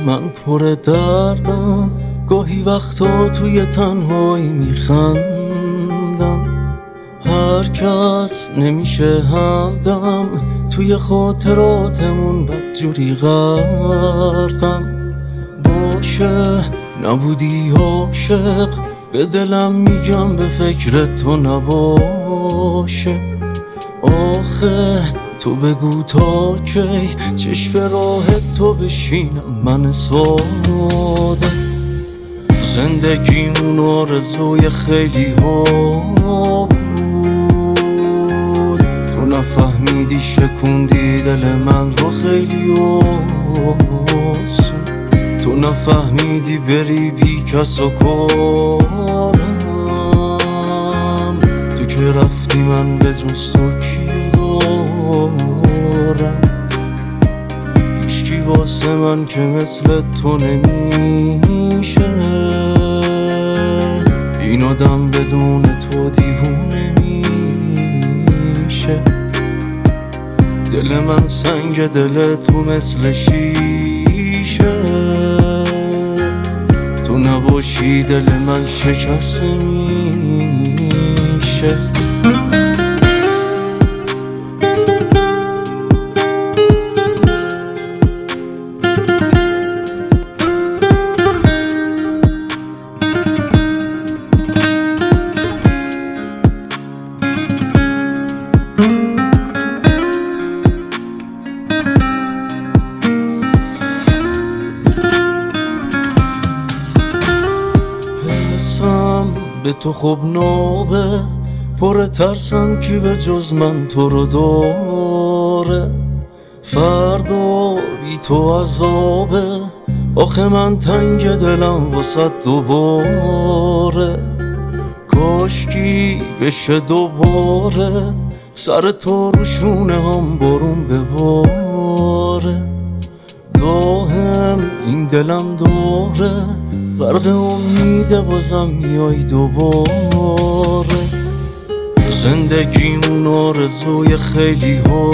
من پر دردم، گاهی وقتا توی تنهایی میخندم. هر کس نمیشه همدم، توی خاطراتمون بدجوری غرقم. باشه نبودی عاشق، به دلم میگم به فکر تو نباشه. آخه تو بگو تا کی چشم راه تو بشینم من ساده. زندگیمون آرزوی خیلی ها بود، تو نفهمیدی شکوندی دل من رو خیلی آسون. تو نفهمیدی بری بی کس و کارم، تو که رفتی من به جز تو کی دارم. هیچکی واسه من که مثل تو نمیشه، این آدم بدون تو دیوونه میشه. دل من سنگ دل تو مثل شیشه، تو نباشی دل من شکسته میشه. به تو خوب نابه، پر ترسم کی به جز من تو رو داره. فردا بی تو عذابه، آخه من تنگ دلم واسه دوباره. کاشکی بشه دوباره، سر تو رو شونه هم بارون بباره. داهم این دلم داره، غرق امیده بازم میای دوباره. زندگیمون آرزوی خیلی ها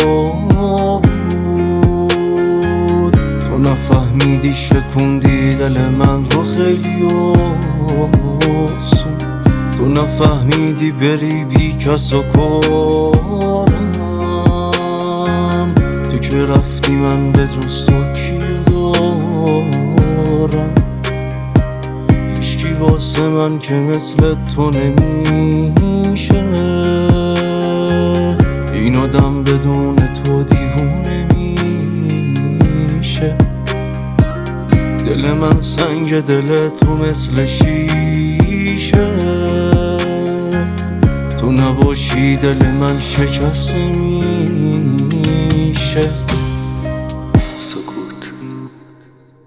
بود، تو نفهمیدی شکوندی دل من رو خیلی آسون. تو نفهمیدی بری بی کس و کارم، تو که رفتی من به جز تو کی دارم. واسه من که مثل تو نمیشه، این آدم بدون تو دیوونه میشه. دل من سنگ دل تو مثل شیشه، تو نباشی دل من شکسته میشه.